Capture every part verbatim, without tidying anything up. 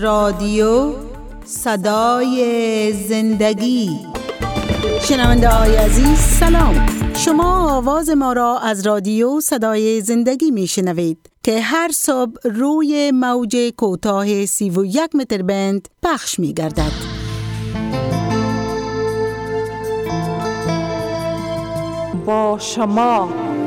رادیو صدای زندگی. شنونده های عزیز سلام، شما آواز ما را از رادیو صدای زندگی می شنوید که هر صبح روی موج کوتاه سی و یک متر بند پخش می گردد. با شما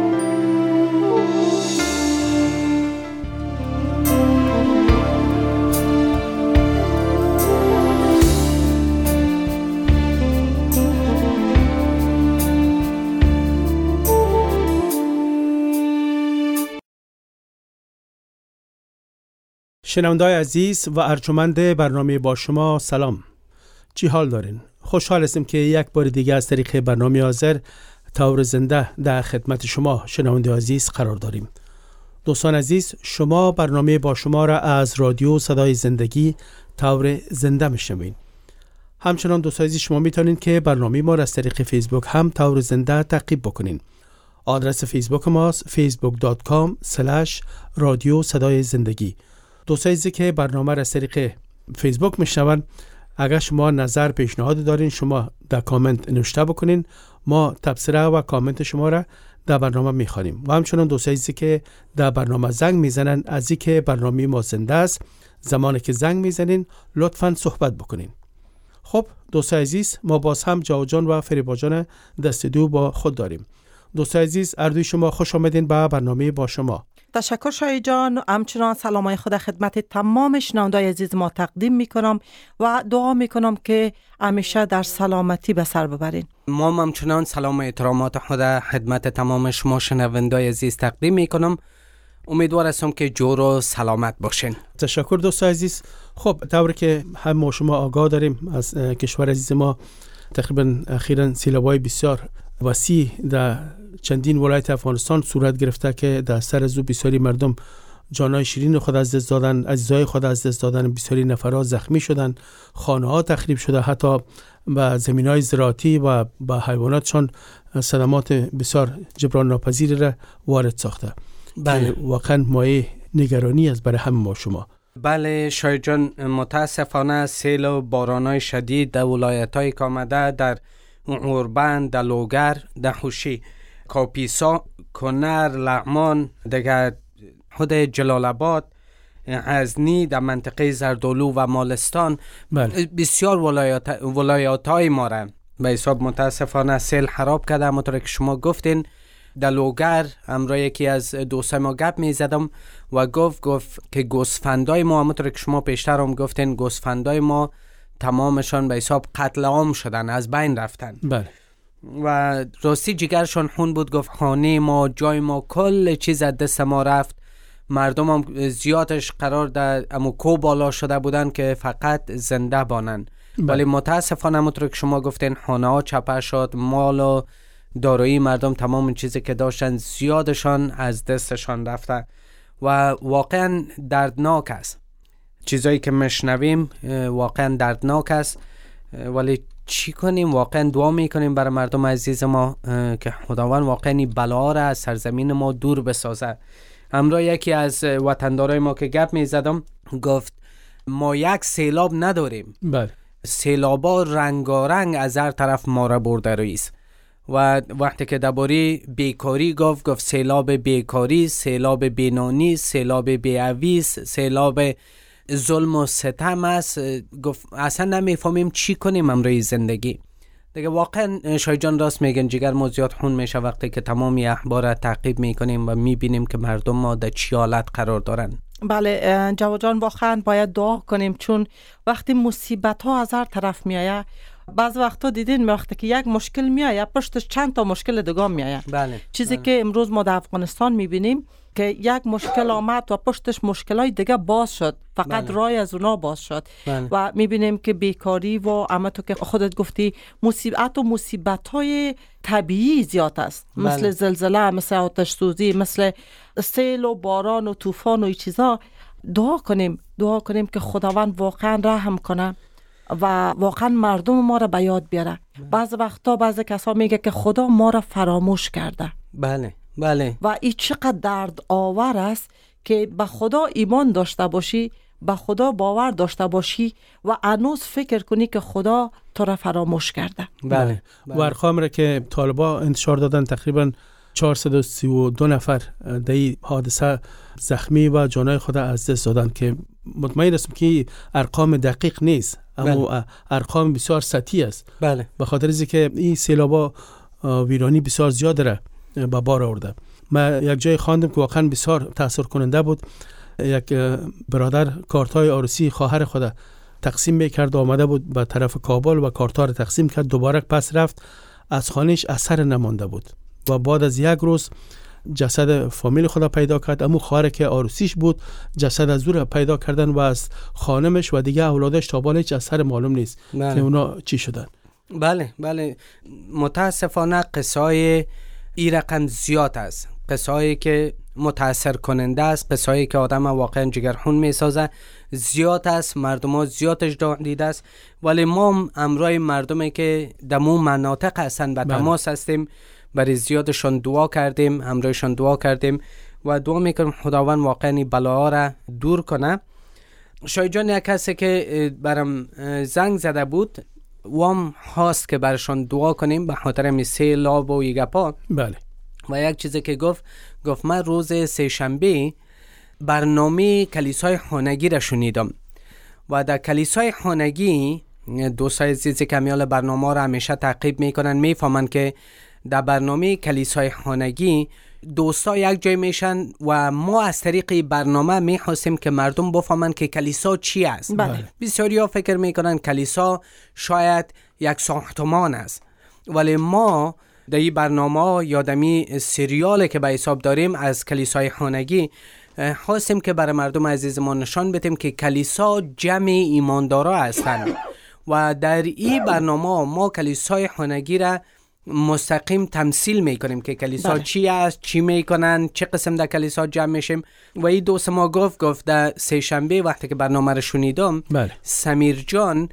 شنونده‌های عزیز و ارجمند برنامه با شما سلام. چی حال دارین؟ خوشحال هستم که یک بار دیگه از طریق برنامه حاضر طور زنده در خدمت شما شنونده عزیز قرار داریم. دوستان عزیز، شما برنامه با شما را از رادیو صدای زندگی طور زنده میشنوین. همچنان دوستان عزیز، شما میتونین که برنامه ما را از طریق فیسبوک هم طور زنده تعقیب بکنین. آدرس فیسبوک ماست فیسبوک دات کام اسلش رادیو صدای زندگی. دوستان عزیزی که برنامه را از طریق فیسبوک میشنون، اگر شما نظر پیشنهاد دارین شما در کامنت نوشته بکنین، ما تبصره و کامنت شما را در برنامه میخوانیم. و همچنان دوستان عزیزی که در برنامه زنگ میزنن، از اینکه برنامه ما زنده است، زمانی که زنگ میزنین لطفاً صحبت بکنین. خب دوستان عزیز، ما باز هم جاو جان و فریبا جان دست دو با خود داریم. دوستان عزیز، اردوی شما خوش آمدین به برنامه با شما. تشکر شاهی جان. همچنان سلامای خدا خدمت تمام شنونده‌های عزیز ما تقدیم میکنم و دعا میکنم که همیشه در سلامتی به سر ببرین. ما همچنان سلام و احترامات خدا خدمت تمام شما شنونده‌های عزیز تقدیم میکنم. امیدوار هستم که جور و سلامت باشین. تشکر دوستان عزیز. خب طوری که هم ما شما آگاه داریم، از کشور عزیز ما تقریبا اخیراً سیلاب‌های بسیار وسیع در چندین ولایت افغانستان صورت گرفته که در سر از او بسیاری مردم جانای شیرین خود از دست دادن، عزیزای خود از دست دادن، بسیاری نفرات زخمی شدن، خانه ها تخریب شده، حتی به زمینای زراعتی و به حیواناتشان صدمات بسیار جبران ناپذیری را وارد ساخته. بله، واقعا مایه نگرانی است برای همه ما شما. بله شاید جان، متاسفانه سیل و بارانای شدید در ولایت‌های که آمده، در اوربند، در لوگر، در خوشی، کاپیسا، کنر، لغمان، دیگر خود جلال آباد، غزنی، در منطقه زردالو و مالستان، بله. بسیار ولایات ولایات‌های ما را به حساب متاسفانه سیل خراب کرده. همونطور که شما گفتین، در لوگر امروز یکی از دوستای ما گپ می زدم و گفت گفت که گوسفندای ما، همونطور که شما پیشتر هم گفتین، گوسفندای ما تمامشان به حساب قتل عام شدن، از بین رفتن. بله. و راستی جگرشان خون بود. گفت خانه ما، جای ما، کل چیز از دست ما رفت. مردم هم زیادش قرار در امو کو بالا شده بودن که فقط زنده بانن. ولی متاسفانه همونطور که شما گفتین خانه ها چپه شد، مال و دارایی مردم، تمام چیزی که داشتن زیادشان از دستشان رفته و واقعا دردناک است. چیزایی که مشنویم واقعا دردناک است، ولی چی کنیم؟ واقعا دعا میکنیم برای مردم عزیز ما که خداوند واقعا بلا را از سرزمین ما دور بسازه. امروز یکی از وطندارای ما که گپ میزدم گفت ما یک سیلاب نداریم. بله. سیلابا رنگارنگ از هر طرف ما را برده رئیس. و وقتی که درباره بیکاری گفت گفت سیلاب بیکاری، سیلاب بینانی، سیلاب بی‌عویس، سیلاب ظلم و ستم است. گفت اصلا نمیفهمیم چی کنیم امروز زندگی دیگه. واقعا شای جان راست میگن، جگر ما زیاد خون میشه وقتی که تمامی اخبار را تعقیب میکنیم و میبینیم که مردم ما در چی حالت قرار دارن. بله جواد جان، واقعا باید دعا کنیم، چون وقتی مصیبت ها از هر طرف میایه، بعض وقتا دیدین وقتی که یک مشکل میایه پشتش چند تا مشکل دیگه میایه. بله. چیزی بله. که امروز ما در افغانستان میبینیم که یک مشکل آمد و پشتش مشکلای دیگه باز شد، فقط بله. راه از اونا باز شد. بله. و میبینیم که بیکاری و اما تو که خودت گفتی مصیبت و مصیبت‌های طبیعی زیاد است. بله. مثل زلزله، مثل آتش سوزی، مثل سیل و باران و طوفان و این چیزا. دعا کنیم دعا کنیم که خداوند واقعا رحم کنه و واقعا مردم ما را به یاد بیاره. بعض وقتا بعض کسا میگه که خدا ما را فراموش کرده. بله بله. و این چقدر درد آور است که به خدا ایمان داشته باشی، به خدا باور داشته باشی و هنوز فکر کنی که خدا تو را فراموش کرده. بله. و ارقام را که طالبا انتشار دادن تقریبا چهارصد و سی و دو نفر در این حادثه زخمی و جانای خود از دست دادن که مطمئن هستم که ارقام دقیق نیست، اما بله. ارقام بسیار سطحی است. بله. به خاطر اینکه این سیلابا ویرانی بسیار زیاد را به بار آورده. من یک جای خواندم که واقعا بسیار تاثیر کننده بود. یک برادر کارتای عروسی خواهر خود تقسیم میکرد، آمده بود به طرف کابل و کارتا را تقسیم کرد، دوباره پس رفت، از خانهش اثر نمانده بود و بعد از یک روز جسد فامیل خدا پیدا کرد. امو خواهر که عروسیش بود جسد از او پیدا کردن و از خانمش و دیگه اولادش تا بالا هیچ اثر معلوم نیست بله. که اونا چی شدن. بله بله متاسفانه قصای این رقم زیاد است، قصایی که متاثر کننده است، قصایی که آدم واقعا جگرخون می سازه زیاد است، مردم ها زیادش دیده است، ولی ما امرای مردمی که دمو مناطق هستن به تماس هستیم، برای زیادشون دعا کردیم، امرایشون دعا کردیم و دعا میکنیم خداوند واقعا بلاها را دور کنه. شاید جان یک کسی که برام زنگ زده بود وام هاست که برشون دعا کنیم به خاطر میسه لاب و یگپا. بله. و یک چیزی که گفت گفت من روز سه شنبه برنامه کلیسای خانگی را شنیدم و در کلیسای خانگی دوستای عزیزی که میال برنامه را همیشه تعقیب میکنن میفهمن که در برنامه کلیسای خانگی دوستا یک جای میشن و ما از طریق برنامه میخواستیم که مردم بفهمن که کلیسا چی است. بله. بسیاری ها فکر میکنن کلیسا شاید یک ساختمان است، ولی ما در این برنامه یادمی سریال که به حساب داریم از کلیسای خانگی خواستیم که برای مردم عزیز ما نشان بدیم که کلیسا جمع ایماندارا هستند و در این برنامه ما کلیسای خانگی را مستقیم تمثیل میکنیم که کلیسا بله. چی است، چی میکنن، چه قسم در کلیسا جمع میشیم. و این دوست ما گفت گفت در سه شنبه وقتی که برنامه رو شنیدم بله. سمیر جان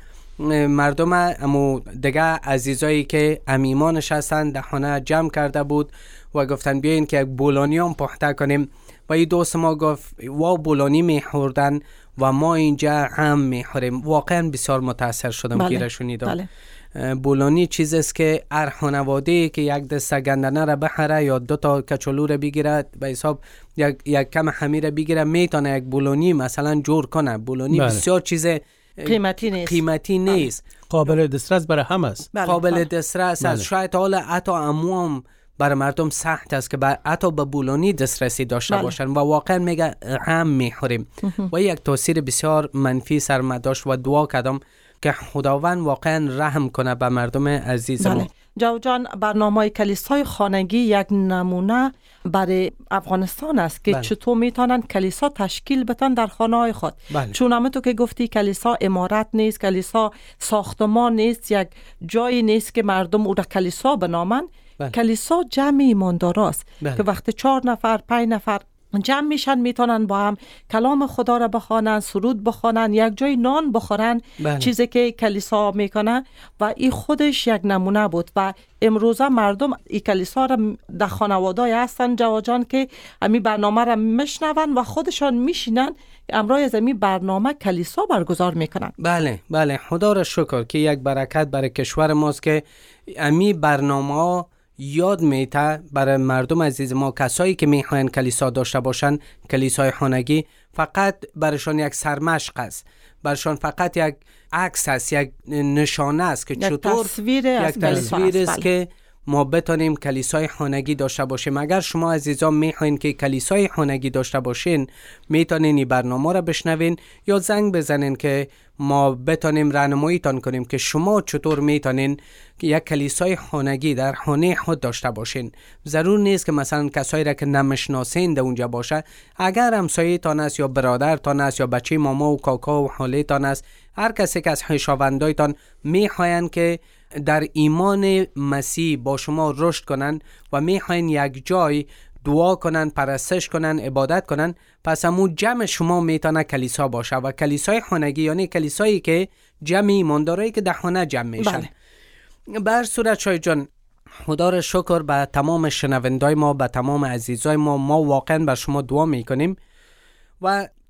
مردم امو دیگه عزیزایی که امیمانش هستن در خانه جمع کرده بود و گفتن بیاین که یک بولانی هم پخته کنیم و این دوست ما گفت وا بولانی میخوردن و ما اینجا هم میخوریم. واقعا بسیار متاثر شدم بله. که را شنیدم. بله. بولانی چیز است که هر خانواده که یک دسته گندنه را بخره یا دو تا کچالو را بگیره به حساب یک, یک کم خمیر را بگیره میتونه یک بولانی مثلا جور کنه. بولانی بله. بسیار چیز قیمتی نیست، قیمتی نیست. قابل دسترس برای همه است. بله. قابل دسترس است. شاید حالا حتی اموام برای مردم سخت است که حتی به بولانی دسترسی داشته بله. باشن و واقعا میگه هم میخوریم و یک تاثیر بسیار منفی سر ما داشت و دعا کردم که خداوند واقعا رحم کنه به مردم عزیز ما. بله. جو جان برنامه کلیسای خانگی یک نمونه برای افغانستان است که بله. چطور میتونن کلیسا تشکیل بدن در خانه های خود. بله. چون همه تو که گفتی کلیسا عمارت نیست، کلیسا ساختمان نیست، یک جایی نیست که مردم او را کلیسا بنامن. بله. کلیسا جمع ایمانداراست بله. که وقتی چهار نفر پنج نفر جمع میشن میتونن با هم کلام خدا را بخوانن، سرود بخوانن، یک جای نان بخورن. بله. چیزی که کلیسا میکنه و این خودش یک نمونه بود و امروزه مردم این کلیسا را در خانواده‌ای هستن جواد جان که همین برنامه را میشنون و خودشان میشینن امروز از این برنامه کلیسا برگزار میکنن. بله بله خدا را شکر که یک برکت برای کشور ماست که همین برنامه یاد میته برای مردم عزیز ما کسایی که میخواین کلیسا داشته باشن کلیسای خانگی فقط برشان یک سرمشق است، برشان فقط یک عکس است، یک نشانه است که چطور تصویر یک تصویر است که ما بتانیم کلیسای خانگی داشته باشیم. اگر شما عزیزان میخواین که کلیسای خانگی داشته باشین میتونین این برنامه را بشنوین یا زنگ بزنین که ما بتانیم راهنماییتان کنیم که شما چطور میتونین یک کلیسای خانگی در خانه خود داشته باشین. ضرور نیست که مثلا کسایی را که نمیشناسین در اونجا باشه، اگر همسایه‌تان است یا برادرتان است یا بچه ماما و کاکا و خاله‌تان است، هر کسی که از خویشاوندایتان میخواین که در ایمان مسیح با شما رشد کنن و میخواین یک جای دعا کنن، پرستش کنن، عبادت کنن، پس همون جمع شما میتونه کلیسا باشه و کلیسای خانگی یعنی کلیسایی که جمع ایماندارایی که در خانه جمع میشن. بله. به هر صورت شاید جان خدا را شکر به تمام شنوندای ما، به تمام عزیزای ما، ما واقعا بر شما دعا میکنیم و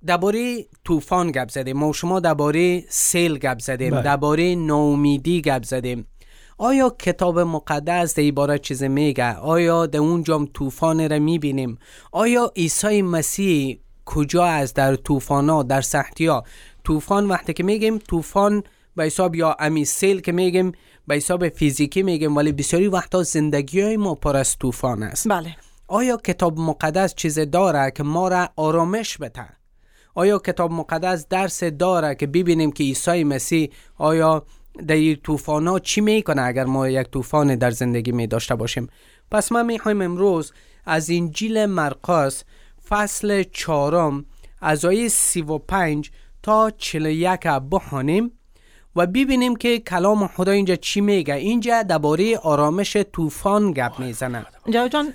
درباره طوفان گپ زدیم، ما شما درباره سیل گپ زدیم، درباره ناامیدی گپ زدیم. آیا کتاب مقدس در این باره چیز میگه؟ آیا در اونجا طوفان را میبینیم؟ آیا عیسی مسیح کجا است در طوفانا، در سختی‌ها؟ طوفان وقتی که میگیم طوفان به حساب یا امی سیل که میگیم به حساب فیزیکی میگیم، ولی بسیاری وقتا زندگی های ما پر از طوفان است. بله. آیا کتاب مقدس چیز داره که ما را آرامش بده؟ آیا کتاب مقدس درس داره که ببینیم که عیسی مسیح آیا در این طوفان ها چی میکنه اگر ما یک طوفان در زندگی می داشته باشیم؟ پس ما میخوایم امروز از انجیل مرقس فصل چهارم از آیه سی و پنج تا چهل و یک بخوانیم و ببینیم که کلام خدا اینجا چی میگه. اینجا درباره آرامش طوفان گپ میزنه. جواد جان،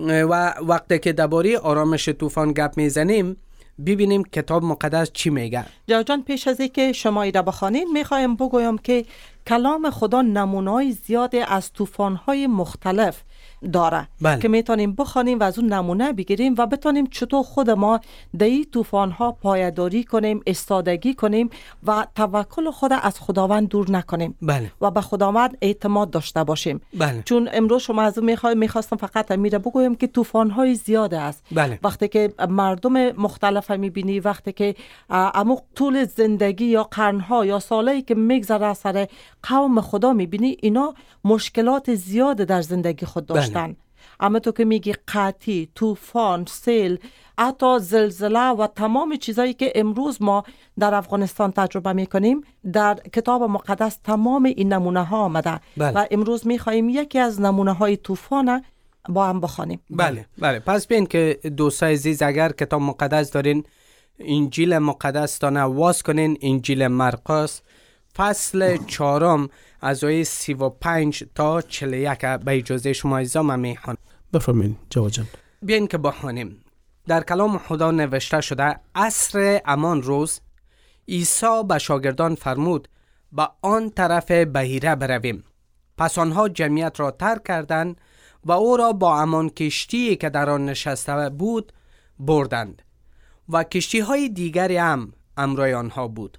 و وقتی که درباره آرامش طوفان گپ میزنیم ببینیم کتاب مقدس چی میگه. جواد جان، پیش از اینکه شما ایده بخوانید میخوایم بگویم که کلام خدا نمونه‌های زیاده از طوفان‌های مختلف داره. بله. که میتونیم بخوانیم و از اون نمونه بگیریم و بتونیم چطور خود ما در این طوفان‌ها پایداری کنیم، استادگی کنیم و توکل خود از خداوند دور نکنیم. بله. و به خداوند اعتماد داشته باشیم. بله. چون امروز شما از میخوای میخواستم فقط میره بگویم که طوفان‌های زیاده است. بله. وقتی که مردم مختلف میبینی، وقتی که عمق طول زندگی یا قرنها یا سالایی که میگذره سر قوم خدا میبینی، اینا مشکلات زیاد در زندگی خود داشتن. بله. اما تو که میگی قحطی، طوفان، سیل، حتی زلزله و تمام چیزایی که امروز ما در افغانستان تجربه میکنیم، در کتاب مقدس تمام این نمونه ها آمده. بله. و امروز میخواییم یکی از نمونه های طوفان با هم بخوانیم. بله بله. پس بین که دوستای عزیز اگر کتاب مقدس دارین، انجیل مقدس تانه واز کنین، انجیل مرقس فصل چهارم از آیه سی و پنج تا چهل و یک به اجازه شما ایزا میخوان. بفرمین جواد جان. بیاین که بخوانیم. در کلام خدا نوشته شده عصر همان روز عیسی به شاگردان فرمود به آن طرف بحیره برویم. پس آنها جمعیت را ترک کردند و او را با همان کشتی که در آن نشسته بود بردند و کشتی های دیگری هم همراه آنها بود.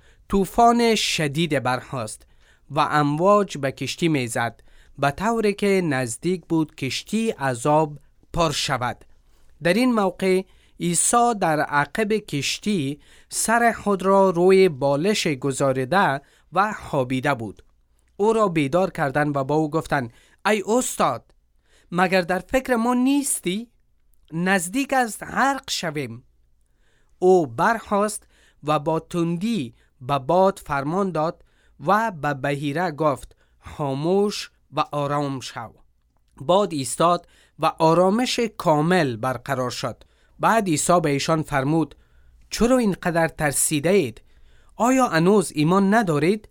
طوفان شدید برخاست و امواج به کشتی میزد به طوری که نزدیک بود کشتی از آب پر شود. در این موقع عیسی در عقب کشتی سر خود را روی بالش گذارده و خوابیده بود. او را بیدار کردند و با او گفتند ای استاد، مگر در فکر ما نیستی؟ نزدیک است غرق شویم. او برخاست و با تندی به باد فرمان داد و به بحیره گفت خاموش و آرام شو. باد ایستاد و آرامش کامل برقرار شد. بعد عیسی به ایشان فرمود چرا اینقدر ترسیده اید؟ آیا هنوز ایمان ندارید؟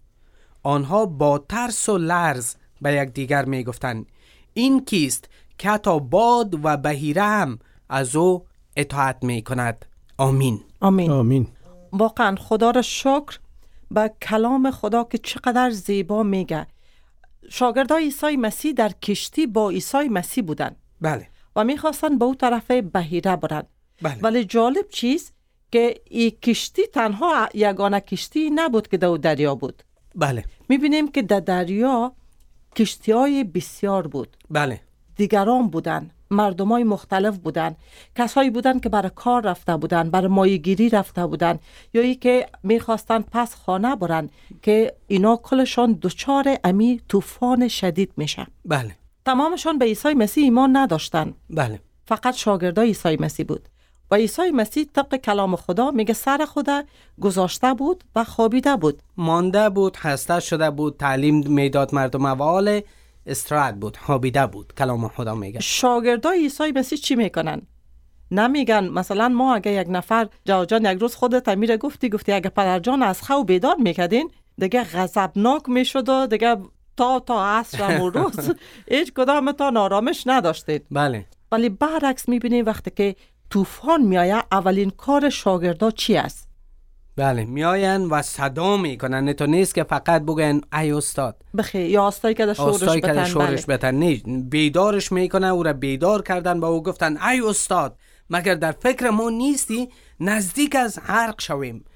آنها با ترس و لرز به یک دیگر می گفتند این کیست که حتی باد و بحیره هم از او اطاعت می کند؟ آمین. آمین. آمین. واقعا خدا را شکر به کلام خدا که چقدر زیبا میگه. شاگردای عیسی مسیح در کشتی با عیسی مسیح بودن. بله. و میخواستن به اون طرف بحیره برن. بله. ولی جالب چیز که این کشتی تنها یگانه کشتی نبود که در دریا بود. بله. میبینیم که در دریا کشتی های بسیار بود. بله. دیگران بودن، مردمای مختلف بودن، کسایی بودن که برای کار رفته بودن، برای ماهیگیری رفته بودن، یا ای که میخواستن پس خانه برن که اینا کلشان دچار امی طوفان شدید میشه. بله. تمامشان به عیسی مسیح ایمان نداشتن. بله. فقط شاگردای عیسی مسیح بود. و عیسی مسیح طبق کلام خدا میگه سر خدا گذاشته بود و خوابیده بود، مانده بود، خسته شده بود، تعلیم میداد مردم و حال استراحت بود، خوابیده بود. کلام خدا میگه. شاگردای عیسی مسیح چی میکنن؟ نمیگن مثلا ما اگه یک نفر جواد جان یک روز خودت میره گفتی گفتی اگه پدرجان از خواب بیدار میکردین دیگه غضبناک میشد و دیگه تا تا عصر و روز هیچ کدامتان آرامش نداشتید. بله. ولی برعکس میبینیم وقتی که طوفان میایه اولین کار شاگردا چی است؟ بله، میاین و صدا میکنن. تو نیست که فقط بگن ای استاد بخی یا استایی که شورش استایی بتن. که شورش بله. بتن. نه، بیدارش میکنن. او را بیدار کردن با او گفتن ای استاد مگر در فکر ما نیستی نزدیک از غرق شویم.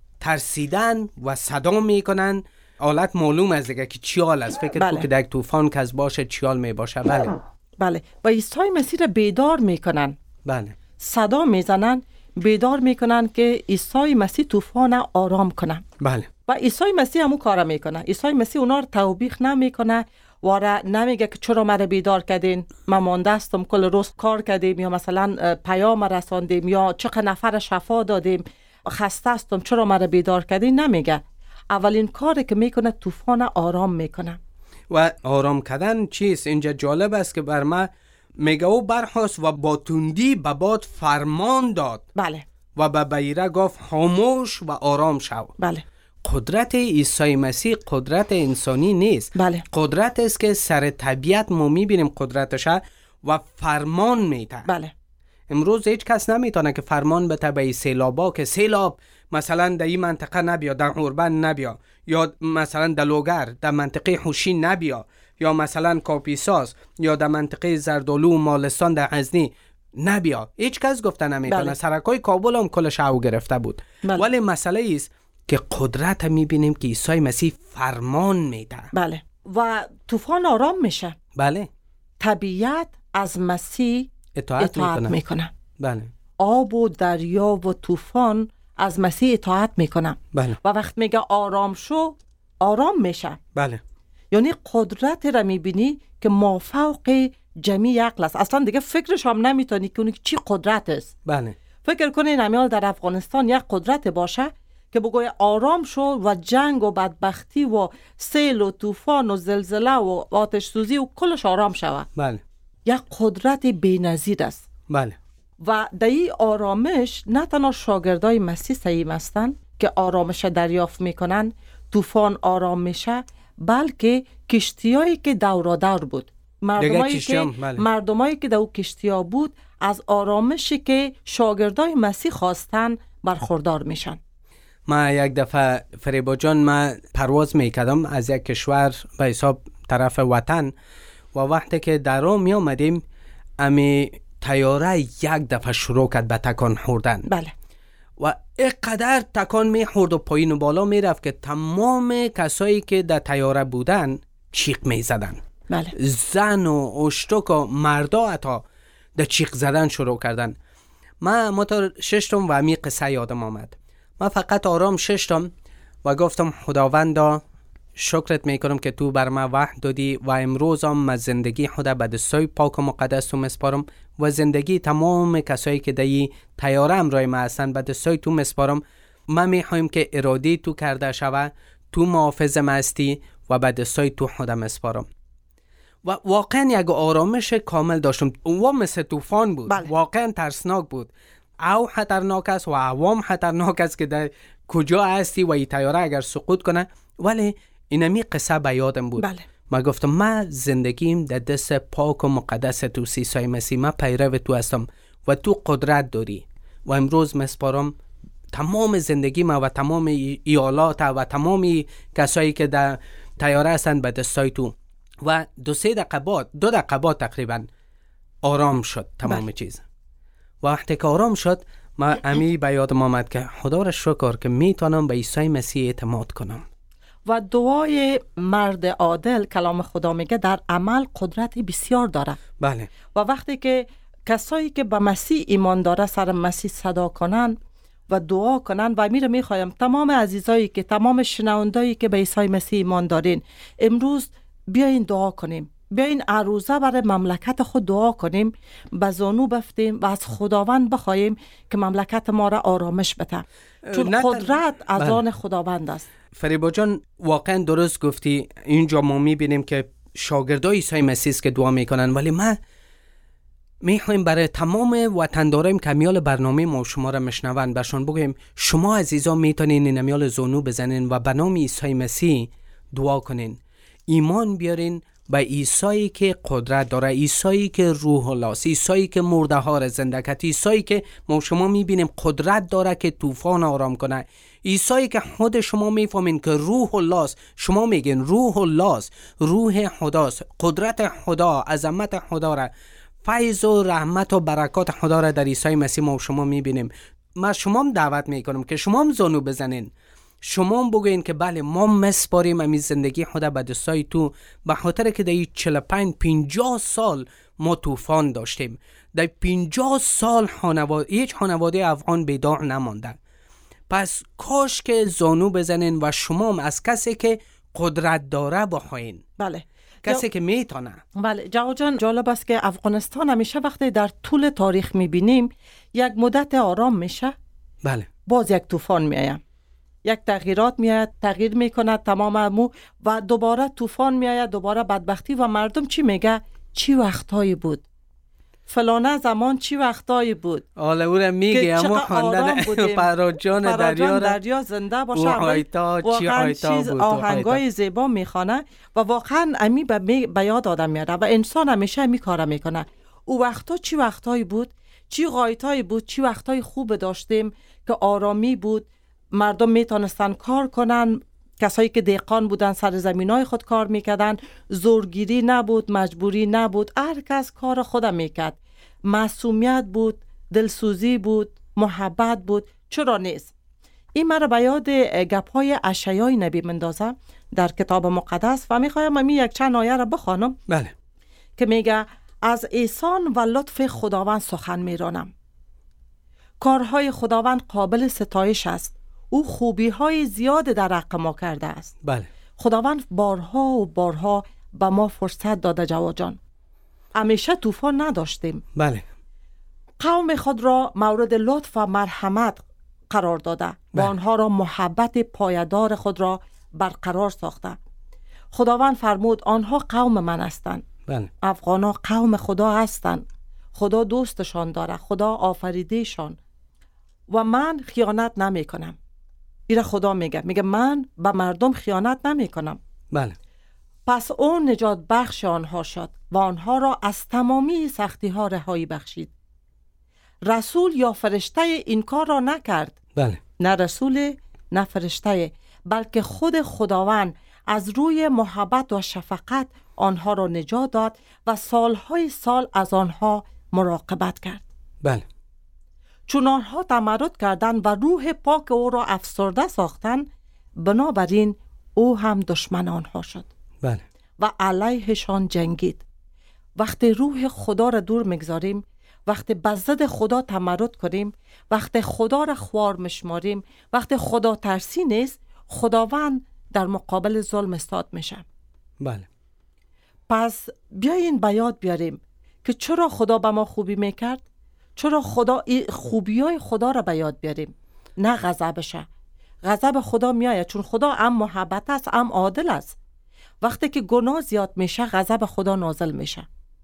ترسیدن و صدا میکنن. حالت معلوم است دیگه که چیال است. فکر بله. تو که در طوفان کس باشه چیال می باشه. بله بله. و عیسی مسیح را بیدار میکنن. بله. صدا میزنن، بیدار میکنن که عیسی مسیح طوفان آرام کنه. بله. و عیسی مسیح همون کارا میکنه. عیسی مسیح اونا رو توبیخ نمیکنه و را نمیگه که چرا مرا بیدار کردین، من مانده استم کل روز کار کردیم، یا مثلا پیام رساندیم، یا چقدر نفر شفا دادیم، خسته استم چرا مرا بیدار کردین. نمیگه. اولین کاری که میکنه طوفان آرام میکنه. و آرام کردن چیست؟ اینجا جالب است که بر ما میگه او برخاست و با تندی به باد فرمان داد. بله. و به بیره گفت خاموش و آرام شو. بله. قدرت عیسی مسیح قدرت انسانی نیست. بله. قدرت است که سر طبیعت ما میبینیم قدرتش و فرمان میده. بله. امروز هیچ کس نمیتونه که فرمان بده به سیلابا که سیلاب مثلا در این منطقه نبیا، در اوربن نبیا، یا مثلا در لوگر در منطقه حوشین نبیا، یا مثلا کاپیساس یا در منطقه زردالو و مالستان در غزنی نبیا. هیچ کس گفته نمیتونه. بله. سرکای کابل هم کلش او گرفته بود. بله. ولی مسئله ایست که قدرت میبینیم که عیسی مسیح فرمان میده. بله. و طوفان آرام میشه. بله. طبیعت از مسیح اطاعت, اطاعت میکنه. میکنه. بله. آب و دریا و طوفان از مسیح اطاعت میکنه. بله. و وقت میگه آرام شو، آرام میشه. بله. یعنی قدرت را میبینی که مافوق جمعی عقل است. اصلا دیگه فکرش هم نمیتونی که اون چی قدرت است. بله. فکر کنی نمیال در افغانستان یک قدرت باشه که بگوی آرام شو و جنگ و بدبختی و سیل و طوفان و زلزله و آتش سوزی و کلش آرام شود. بله. یک قدرت بی‌نظیر است. بله. و در این آرامش نه تنها شاگردای مسیح سعیم هستند که آرامش دریافت میکنن، طوفان آرام میشه، بلکه کشتیایی که دورا دور بود، مردمایی که بله. مردمایی که در او کشتیا بود از آرامشی که شاگردای مسیح خواستن برخوردار میشن. ما یک دفعه فریبا جان ما پرواز میکردم از یک کشور به حساب طرف وطن و وقتی که در رو می آمدیم امی تیاره یک دفعه شروع کرد به تکان خوردن. بله. و اینقدر تکان می خورد و پایین و بالا می رفت که تمام کسایی که در تیاره بودن چیق می زدن. بله. زن و اشتک و مردا حتی در چیق زدن شروع کردن. ما موتور ششتم و امی قصه یادم آمد. من فقط آرام ششتم و گفتم خداوندا شکرت میکنم که تو بر ما وحی دادی و امروز هم زندگی خدا به دستای پاک و مقدس تو مسپارم و زندگی تمام کسایی که در تیاره امرای ما هستن به دستای تو مسپارم. ما میخوایم که ارادی تو کرده شوه، تو محافظ ما هستی و به دستای تو خدا مسپارم. و واقعا یک آرامش کامل داشتم و مثل طوفان بود. بله. واقعا ترسناک بود. او خطرناک است و عوام خطرناک است که در کجا هستی و این تیاره اگر سقوط کنه. ولی اینمی قصه به یادم بود. بله. ما گفتم من زندگیم در دست پاک و مقدس تو عیسی مسیح، من پیرو تو هستم و تو قدرت داری و امروز مسپارم تمام زندگی ما و تمام ایالات و تمام کسایی که در تیاره هستند به دستای تو. و دو سه دقیقه بعد دو دقیقه بعد تقریبا آرام شد تمام بله. چیز. و وقتی که آرام شد ما امی به یادم آمد که خدا را شکر که میتونم به عیسی مسیح اعتماد کنم. و دعای مرد عادل کلام خدا میگه در عمل قدرت بسیار داره. بله. و وقتی که کسایی که به مسیح ایمان داره سر مسیح صدا کنن و دعا کنن و میره میخوایم تمام عزیزایی که تمام شنوندایی که به عیسی مسیح ایمان دارین امروز بیاین دعا کنیم، بیاین عروضه برای مملکت خود دعا کنیم، به زانو بفتیم و از خداوند بخوایم که مملکت ما را آرامش بده، چون قدرت از آن خداوند است. فریبا جان واقعا درست گفتی. اینجا ما میبینیم که شاگردای عیسی مسیح که دعا میکنن، ولی ما میخوایم برای تمام وطنداریم که میال برنامه ما شما را مشنون برشان بگویم شما عزیزان میتونین این میال زانو بزنین و به نام عیسی مسیح دعا کنین، ایمان بیارین به عیسی که قدرت داره، عیسی که روح الله است، عیسی که مرده ها را زنده کرد، عیسی که ما شما میبینیم قدرت داره که طوفان آرام کنه، عیسی که خود شما میفهمین که روح الله است، شما میگین روح الله است، روح خداست، قدرت خدا، عظمت خدا را فیض و رحمت و برکات خدا را در عیسی مسیح ما و شما میبینیم. من شما هم دعوت میکنم که شما هم زانو بزنین، شما هم بگوین که بله ما مسپاریم امی زندگی خدا به دستای تو، به خاطر که در چهل و پنج پنجاه سال ما طوفان داشتیم. در پنجاه سال خانواده هیچ خانواده افغان بیدار نمانده. پس کاش که زانو بزنین و شما هم از کسی که قدرت داره بخواین. بله، کسی جو... که میتونه. بله جواد جان، جالب است که افغانستان همیشه وقتی در طول تاریخ میبینیم یک مدت آرام میشه، بله باز یک طوفان میآید، یک تغییرات میآید، تغییر میکنه تمام امو و دوباره طوفان میآید، دوباره بدبختی و مردم چی میگه؟ چی وقتایی بود، فلانه زمان چی وقتایی بود. حالا او را میگه اما خواندن فراجان دریا دریا زنده باشه، وایتا چی وایتا بود، آهنگای زیبا میخوانه و واقعا امی به یاد آدم میاره و انسان همیشه امی کارا میکنه. او وقتا چی وقتایی بود، چی غایتایی بود، چی وقتای خوب داشتیم که آرامی بود، مردم میتونستن کار کنن، کسایی که دهقان بودن سر زمینای خود کار میکردن، زورگیری نبود، مجبوری نبود، هر کس کار خودم میکرد، معصومیت بود، دلسوزی بود، محبت بود. چرا نیست؟ این مرا به یاد گپ‌های اشعیای نبی مندازه در کتاب مقدس و میخوایم امی یک چند آیه را بخوانم. بله. که میگه از احسان و لطف خداوند سخن میرانم، کارهای خداوند قابل ستایش است، او خوبی های زیاد در حق ما کرده است. بله. خداوند بارها و بارها به ما فرصت داده جواد جان. همیشه طوفان نداشتیم. بله. قوم خود را مورد لطف و مرحمت قرار داده و آنها را محبت پایدار خود را برقرار ساخته. خداوند فرمود آنها قوم من هستند. بله. افغانا قوم خدا هستند. خدا دوستشان داره، خدا آفریدهشان و من خیانت نمی کنم. ایره خدا میگه میگه من به مردم خیانت نمی کنم. بله. پس اون نجات بخش آنها شد و آنها را از تمامی سختی ها رهایی بخشید. رسول یا فرشته این کار را نکرد. بله. نه رسول نه فرشته، بلکه خود خداوند از روی محبت و شفقت آنها را نجات داد و سالهای سال از آنها مراقبت کرد. بله. چون آنها تمرد کردند و روح پاک او را افسرده ساختند، بنابراین او هم دشمن آنها شد. بله. و علیهشان جنگید. وقتی روح خدا را دور میگذاریم، وقتی به ضد خدا تمرد کنیم، وقتی خدا را خوار مشماریم، وقتی خدا ترسی نیست، خداوند در مقابل ظلم استاد میشه. بله. پس بیاین به یاد بیاریم که چرا خدا به ما خوبی میکرد، چرا خدا خوبیای خدا را به یاد بیاریم، نه غضبشه. غضب خدا میآید چون خدا هم محبت است، هم عادل است. وقتی که گناه زیاد میشه غضب خدا نازل میشه.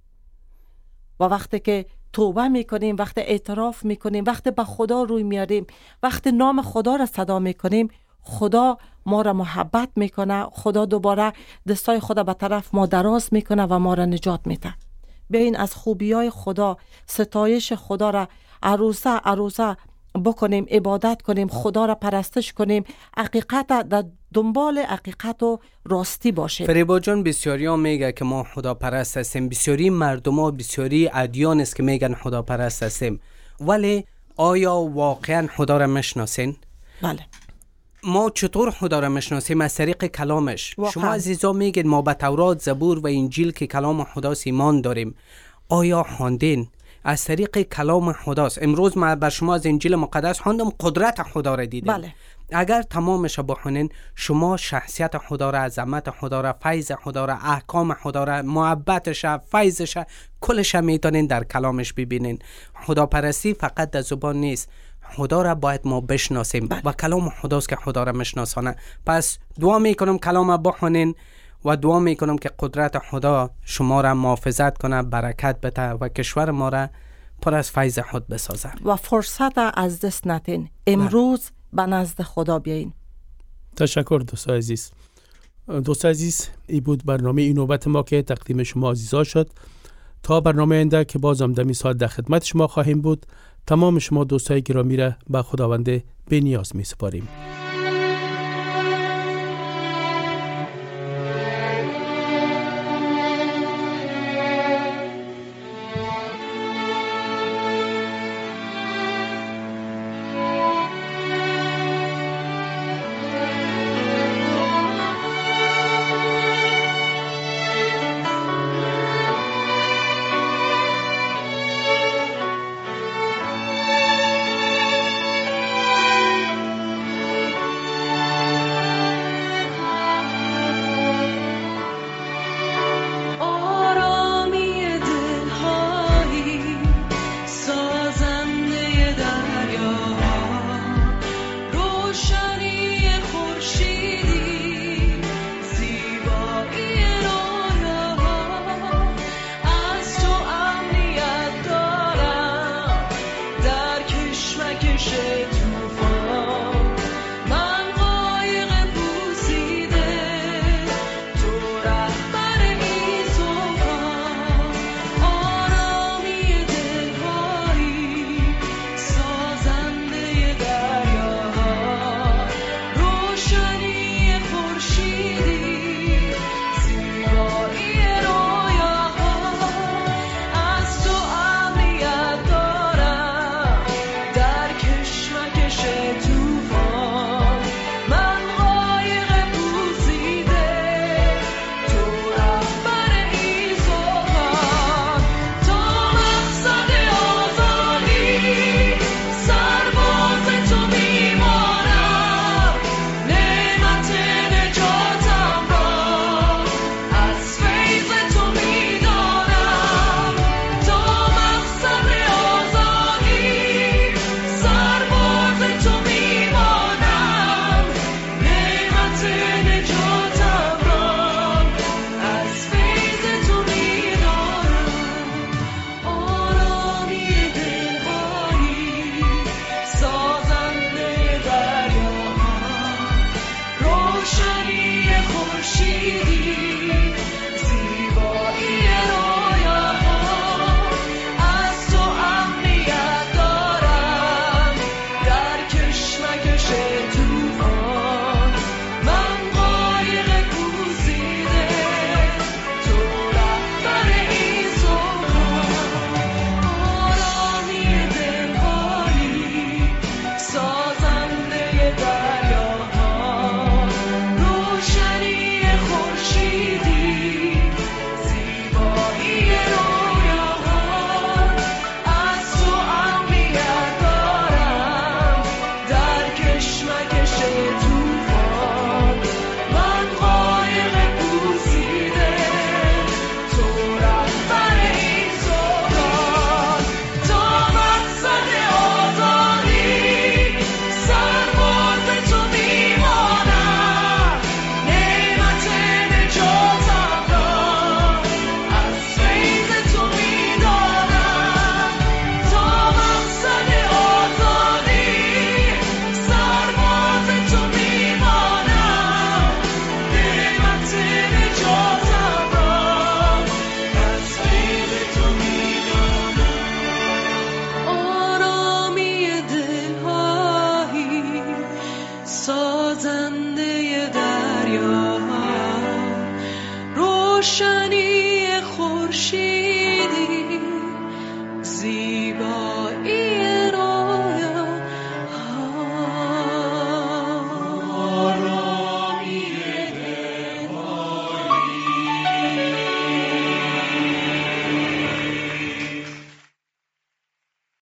و وقتی که توبه میکنیم، وقتی اعتراف میکنیم، وقتی به خدا روی میاریم، وقتی نام خدا را صدا میکنیم، خدا ما را محبت میکنه، خدا دوباره دستای خدا به طرف ما دراز میکنه و ما را نجات میده. بیاین از خوبیای خدا، ستایش خدا را عروسه عروسه بکنیم، عبادت کنیم، خدا را پرستش کنیم، حقیقت در دنبال حقیقت و راستی باشیم. فریبا جان بسیاری ها میگه که ما خدا پرست هستیم، بسیاری مردم ها، بسیاری ادیان است که میگن خدا پرست هستیم، ولی آیا واقعا خدا را میشناسین؟ بله. ما چطور خدا را میشناسیم؟ از طریق کلامش. واقعا. شما عزیزا میگید ما به تورات، زبور و انجیل که کلام خداست ایمان داریم. آیا خواندین؟ از طریق کلام خداست. امروز من بر شما از انجیل مقدس خواندم، قدرت خدا را دیدم. بله. اگر تمامش بخونین شما شخصیت خدا را، عظمت خدا را، فیض خدا را، احکام خدا را، محبتش، فیضش، کلش میتونین در کلامش ببینین. خدا پرستی فقط در زبان نیست، خدا را باید ما بشناسیم. بله. و کلام خداست که خدا را میشناسانه. پس دعا میکنم کلام بخونین و دعا میکنم که قدرت خدا شما را محافظت کنه، برکت بده و کشور ما را پر از فیض خود بسازه و فرصت از دست ندین. امروز به نزد خدا بیاین. تشکر دوست عزیز. دوست عزیز، این بود برنامه این نوبت ما که تقدیم شما عزیزا شد. تا برنامه آینده که بازم دمی ساعت در خدمت شما خواهیم بود، تمام شما دوستای گرامی را به خداوند بی‌نیاز می‌سپاریم.